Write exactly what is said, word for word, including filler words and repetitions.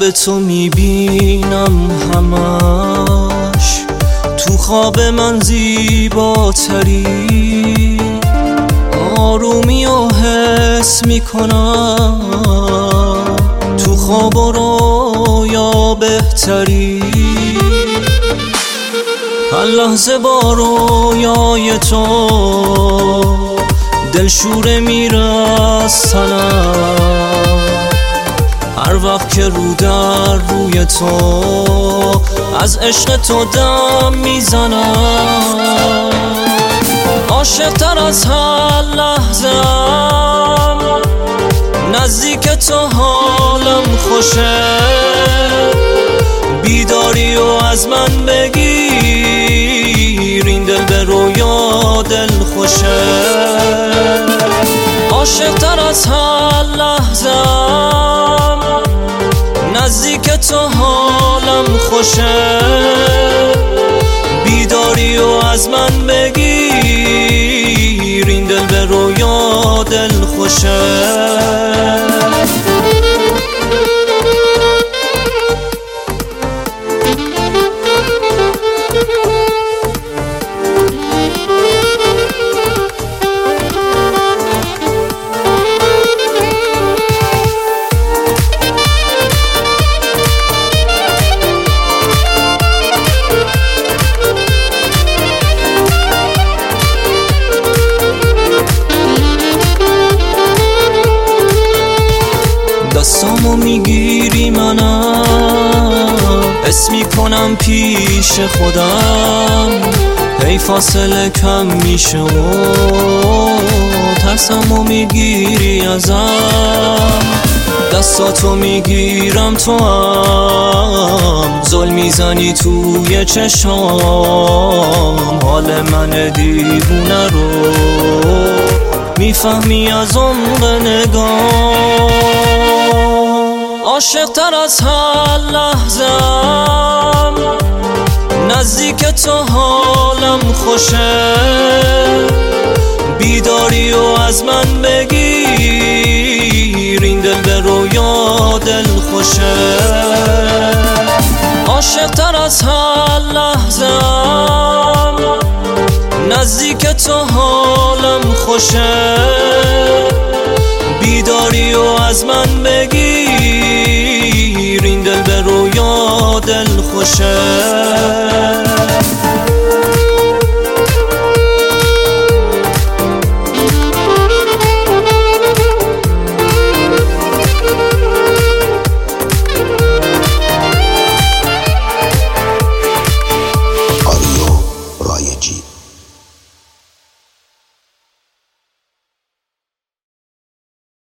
خواب تو میبینم همش، تو خواب من زیباتری، آرومی و حس میکنم، تو خواب و رویا بهتری. هر لحظه با رویای تو دلشوره میرسنم، هر وقت که رو در روی تو از عشق تو دم میزنم. عاشق تر از هر لحظه‌ام، نزدیک تو حالم خوشه، بیداری و از من بگیر، این دل به رویا دل خوشه. عاشق تر از هر لحظه‌ام، نزدیک تو حالم خوشه، بیداری و از من بگیر، این دل به رویا دل خوشه. دستامو میگیری منم، حس میکنم پیش خودم، هی فاصله کم میشه و ترسمو میگیری ازم. دستاتو میگیرم تو هم ظلم میزنی توی چشام، حال من دیوونه رو میفهمی از عمق نگاه. عاشق تر از هر لحظه‌ام، نزدیک تو حالم خوشه، بیداری و از من بگیر، این دل به رویا دل خوشه. عاشق تر از هر لحظه‌ام، نزدیک تو حالم خوشه، بیداری و از من بگیر، این دل به رویا دل خوشه.